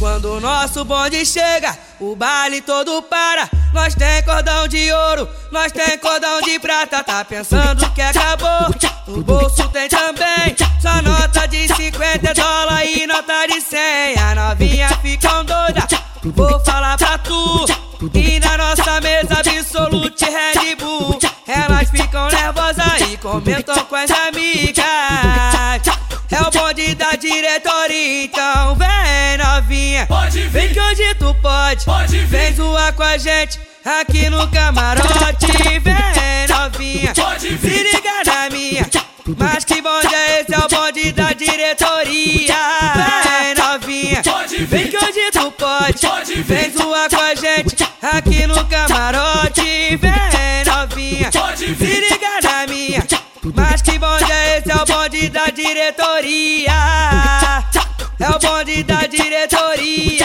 Quando o nosso bonde chega, o baile todo para. Nós tem cordão de ouro, nós tem cordão de prata. Tá pensando que acabou? No bolso tem também só nota de 50 dólares e nota de 100. A novinha ficam doida, vou falar pra tu. E na nossa mesa Absolute Red Bull, elas ficam nervosas e comentam com as amigas. É o bonde da diretoria, então vem novinha, pode vir. Vem que hoje tu pode Vem zoar com a gente aqui no camarote. Vem novinha, pode vir. Se liga na minha, mas que bonde é esse? É o bonde da diretoria. Vem novinha, pode vir. Vem que hoje tu pode vir. Vem zoar com a gente aqui no camarote. Vem novinha, pode vir. Se liga na minha, mas que bonde é esse? É o bonde da diretoria. É o bonde da diretoria.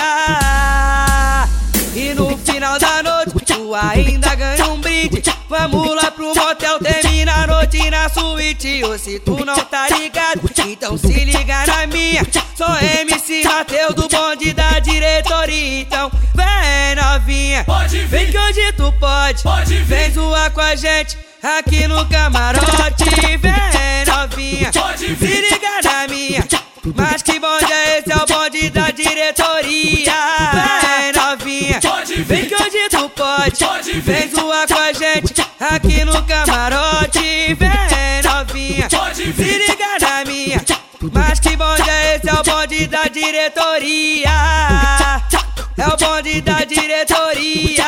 E no final da noite tu ainda ganha um brinde. Vamos lá pro motel, termina a noite na suíte. Ou se tu não tá ligado, então se liga na minha. Sou MC Mateus do bonde da diretoria. Então vem novinha, pode vir. Vem que hoje tu pode vir. Vem zoar com a gente aqui no camarote. Vem novinha, pode vir. Se liga na minha, mas que bonde é esse? É o bonde da diretoria. Vem novinha, pode vir. Vem que hoje tu pode vir. Vem zoar com a gente aqui no camarote. Vem novinha, pode vir. Se liga na minha, mas que bonde é esse? É o bonde da diretoria. É o bonde da diretoria.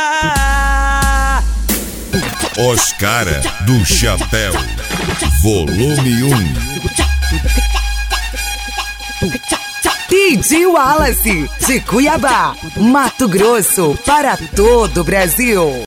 Os Cara do Chapéu, volume 1. DJ Wallace, de Cuiabá, Mato Grosso, para todo o Brasil.